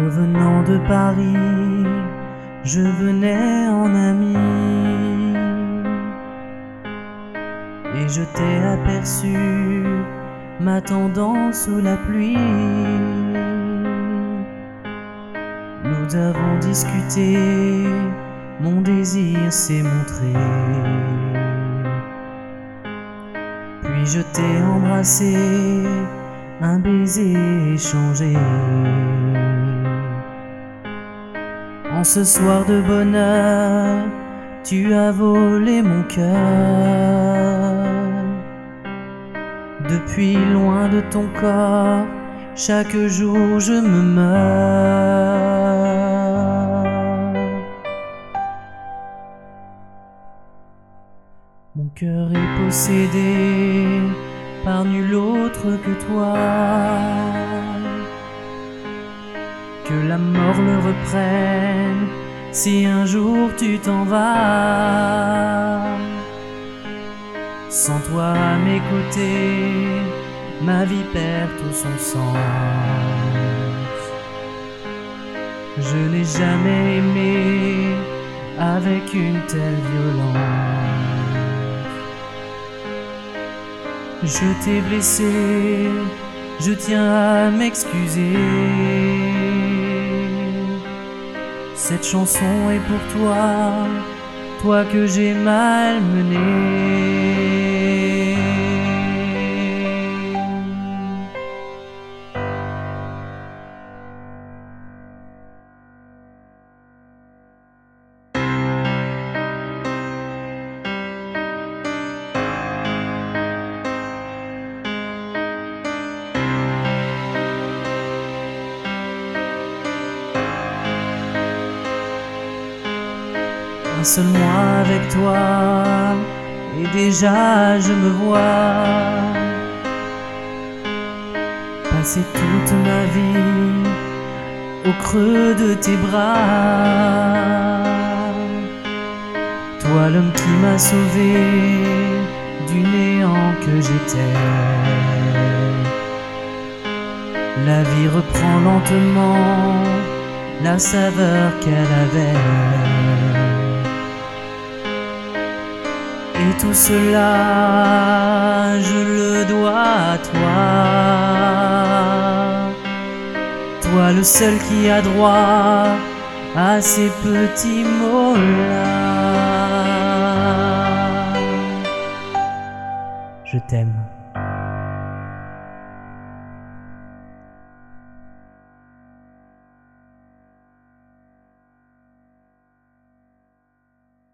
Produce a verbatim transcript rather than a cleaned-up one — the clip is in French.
Revenant de Paris, je venais en ami, et je t'ai aperçu m'attendant sous la pluie. Nous avons discuté, mon désir s'est montré, puis je t'ai embrassé, un baiser échangé. En ce soir de bonheur, tu as volé mon cœur. Depuis loin de ton corps, chaque jour je me meurs. Mon cœur est possédé par nul autre que toi. Que la mort le reprenne si un jour tu t'en vas. Sans toi à mes côtés, ma vie perd tout son sens. Je n'ai jamais aimé avec une telle violence. Je t'ai blessé, je tiens à m'excuser. Cette chanson est pour toi, toi que j'ai malmené. Un seul mois avec toi, et déjà je me vois passer toute ma vie au creux de tes bras. Toi l'homme qui m'a sauvé du néant que j'étais. La vie reprend lentement la saveur qu'elle avait. Et tout cela, je le dois à toi. Toi le seul qui a droit à ces petits mots-là. Je t'aime.